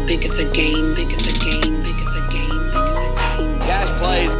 think it's a game, think it's a game, think it's a game, think it's a game. Gas plays.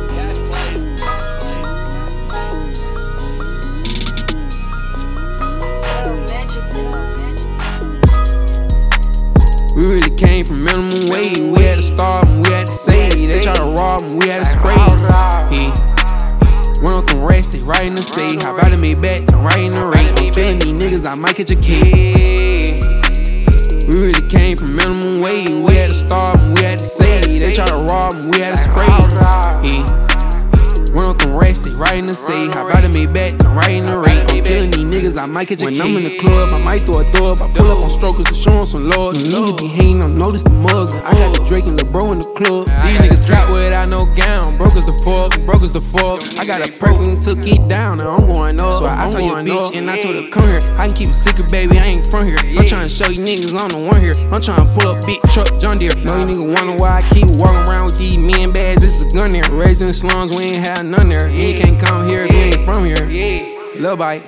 We really came from minimum wage. We had to starve them, we had to save. They try to rob them, we had to spray. Yeah. Went on them racks, they right in the safe. Hop out of me back, I'm right in the rate. I'm killing these niggas, I might catch a kid. We really came from minimum wage. We had to starve them, we had to save. They try to rob them, we had to spray. Yeah. Went on them racks, they right in the safe. Hop out of me back, I'm right in the rate. I'm killing these niggas, I might catch a kid. When I'm in the club, I might throw a dub. I pull up on strokers and show 'em some love. You niggas be hating, I notice the mugs. I got the Drake and the bro in the club. These niggas strap without no gown. Broke as the fuck, broke as the fuck. I got a perk and took it down, and I'm going up. So I saw your bitch and I told her come here. I can keep it secret, baby, I ain't from here. I'm trying to show you niggas I'm the one here. I'm trying to pull up big truck, John Deere. Know you niggas wonder why I keep walking around with these men bags. This is a gun there. Raised in the slums, we ain't had none there. You can't come here if you ain't from here. Lil' bite.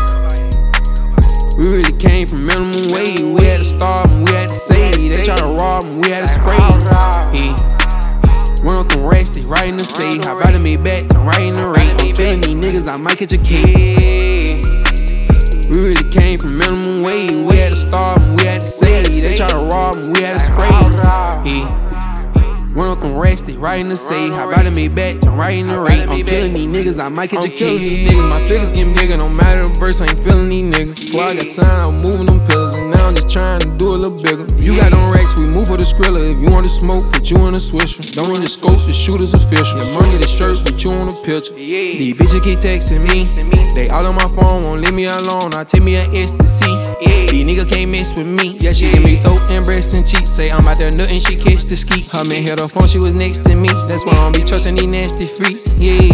We really came from minimum wage. We had to starve them, we had to save. They try to rob them, we had to spray. Yeah. Went on them racks, they right in the safe. Hop out of me back, I'm right in the rate. I'm killing these niggas, I might catch a kid. We really came from minimum wage. We had to starve them, we had to save. They try to rob them, we had to spray. Yeah. Went on them racks, they right in the safe. Hop out of me back, I'm right in the rate. I'm killing these niggas, I might catch a kid. These niggas, my figures getting bigger, no matter the verse, I ain't feeling these niggas. Before I got signed, I'm moving them pillars, and now I'm just trying to do a little bigger. You got them racks, we move for the Skrilla. If you want to smoke, put you in a swisher. Don't need the scope, the shooter's official. The money, the shirt, put you on a picture. These bitches keep texting me, they all on my phone, won't leave me alone. I take me an ecstasy. These niggas can't mess with me. Yeah, she give me throat and breasts and cheeks. Say I'm out there nuttin', she catch the ski. Her man hit her phone, she was next to me. That's why I don't be trusting these nasty freaks. Yeah.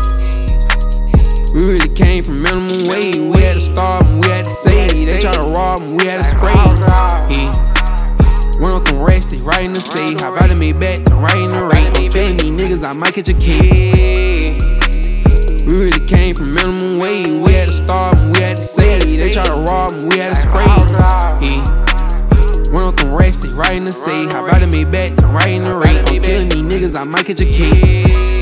We really came from minimum wage. We had to starve them, we had to save. They try to rob them, we had to spray. Yeah. Went on them racks, they right in the safe. Hop out of me back, I'm right in the rate. I'm killing these niggas, I might catch a kid. We really came from minimum wage. We had to starve them, we had to save. They try to rob them, we had to spray. Yeah. Went on them racks, they right in the safe. Hop out of me back, I'm right in the rate. I'm killing these niggas, I might catch a kid.